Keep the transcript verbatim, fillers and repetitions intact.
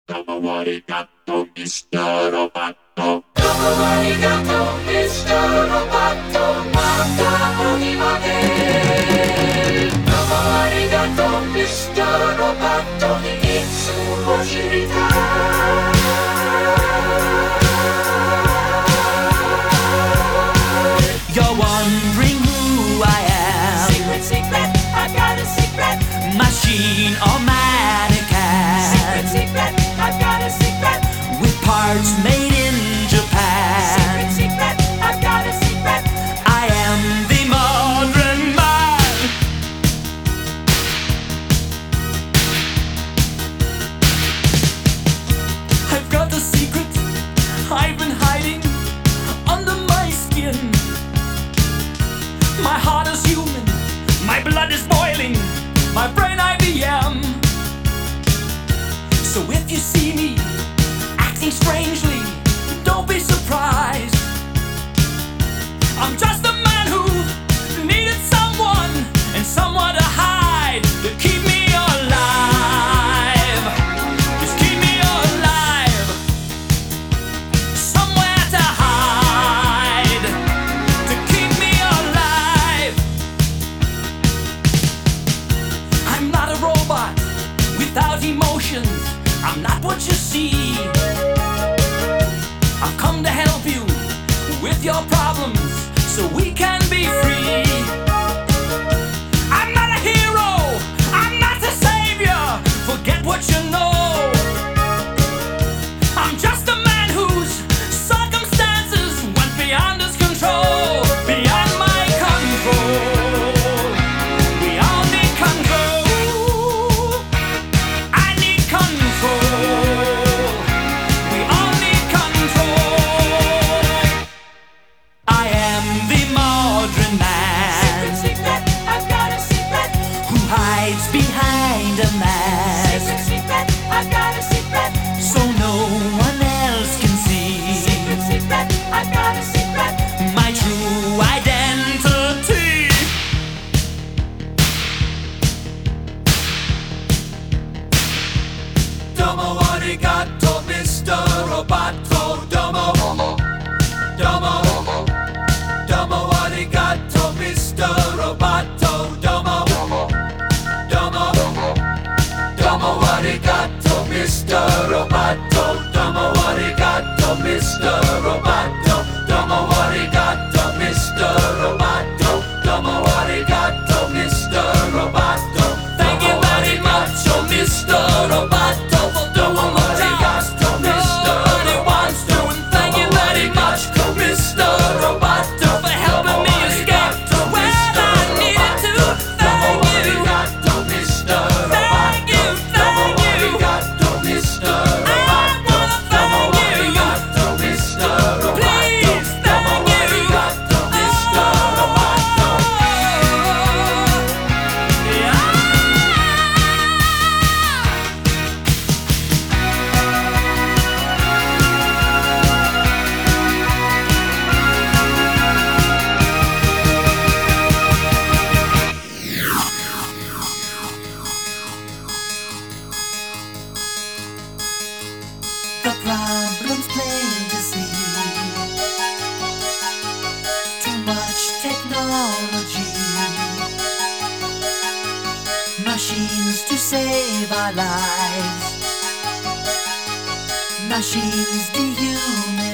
Domo arigato, mister Roboto. Domo arigato, mister Roboto. Mata onimade. Domo arigato, mister Roboto. Itsu wo shiritai. You're wondering who I am. Secret, secret, I've got a secret. Machine or mannequin. Secret, secret, I've got a secret. With parts made in Japan. Secret, secret, I've got a secret. I am the modern man. I've got a secret I've been hiding under my skin. My heart is human, my blood is boiling, my brain I B M. So if you see me acting strangely, don't be surprised. I'm just a man who needed someone and someone to hide, to keep me alive. Just keep me alive. Somewhere to hide, to keep me alive. I'm not a robot without emotions. I'm not what you see. I've come to help you with your problems so we can be free. I'm not a hero, I'm not a savior. Forget what you know. I'm just a man whose circumstances went beyond his control, beyond my control. We all need control. I need control. We all need control. I am the modern man. Secret, secret, I've got a secret. Who hides behind a mask Secret, secret, I've got a secret. so no one else can see Secret, secret, I've got a secret. my true identity. Domo arigato, mister Roboto. Domo, domo, domo arigato, mister Roboto. Domo, domo, domo arigato, mister Roboto. Domo arigato, mister Roboto. Domo arigato, mister Roboto. Domo arigato, mister Roboto. Thank you very much, oh mister Roboto. Domo arigato, mister Roboto. Thank you very much, mister Roboto, for helping me escape when I needed to. Thank you, mister thank you, thank you. mister I wanna thank you. mister Please, thank you. mister The problem's plain to see. Too much technology. Machines to save our lives. Machines dehumanized.